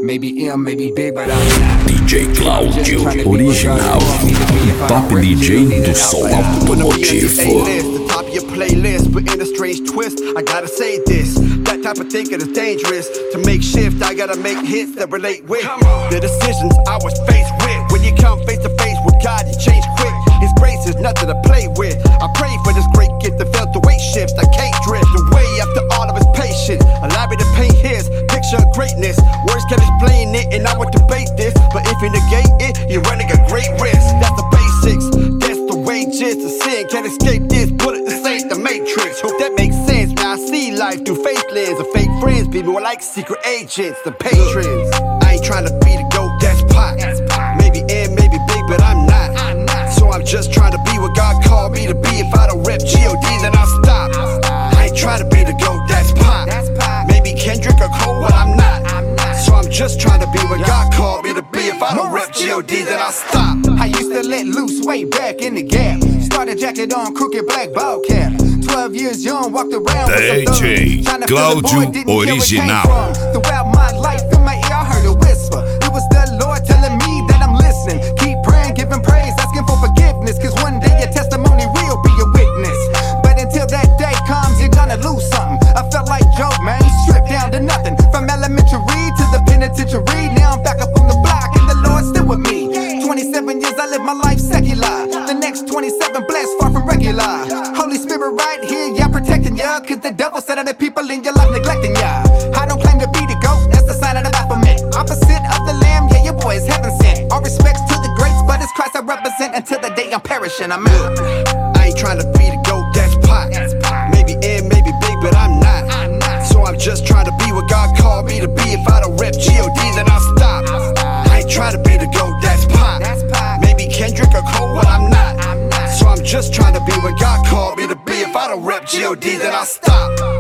Maybe M, maybe big, but I'm not. DJ Cláudio, original, top DJ do som automotivo. The top of your playlist, but in a strange twist, I gotta say this. That type of thinking is dangerous. To make shift, I gotta make hits that relate with the decisions I was faced with. When you come face to face with God, you change quick. His grace is nothing to play with. I pray for this great gift that felt the weight shifts. I can't drift away after all of his patience. Allow me to paint his picture of greatness. Words can't explain it, and I would debate this. But if you negate it, you're running a great risk. That's the basics. That's the wages of sin. Can't escape this bullet. This ain't the Matrix. Hope that makes sense. Now I see life through fake lens. The fake friends be more like secret agents, the patrons. I ain't trying to be the GOAT, that's Pac. Maybe in, maybe big, but I'm not. So I'm just trying to be what God called me to be. If I don't rep G.O.D, then I'll stop. I ain't trying to be the GOAT, that's Pac. Maybe Kendrick or Cole, but I'm not. So I'm just trying to be what God called me to be. If I don't rep G.O.D, then I'll stop. I used to let loose way back in the gap. Started jacket on, crooked black ball cap. 12 years young, walked around with some DJ thugs. Cláudio Original. Throughout my life, in my ear I heard a whisper. It was the Lord telling me that I'm listening. Keep praying, giving praise, asking for forgiveness. Cause one day your testimony will be a witness. But until that day comes, you're gonna lose something. I felt like Job, man, stripped down to nothing. From elementary to the penitentiary. Now I'm back up on the block and the Lord's still with me. 27 years I live my life secular. The next 27 blessed, far from regular. Holy Spirit right here, yeah, protecting ya. Cause the devil said other people in your life neglecting ya. I don't claim to be the GOAT, that's the sign of the Baphomet. Opposite of the lamb, yeah, your boy is heaven sent. All respects to the greats, but it's Christ I represent. Until the day I'm perishing, I'm out. I ain't trying to be the GOAT, that's Pac. Maybe in, maybe big, but I'm not. So I'm just trying to be what God called me to be. If I don't rep G.O.D, then I'll stop. I ain't trying to be the GOAT, that's Pac. Maybe Kendrick or Cole, but I'm not. So I'm just trying to be what God called me to be. If I don't rep G.O.D, then I'll stop.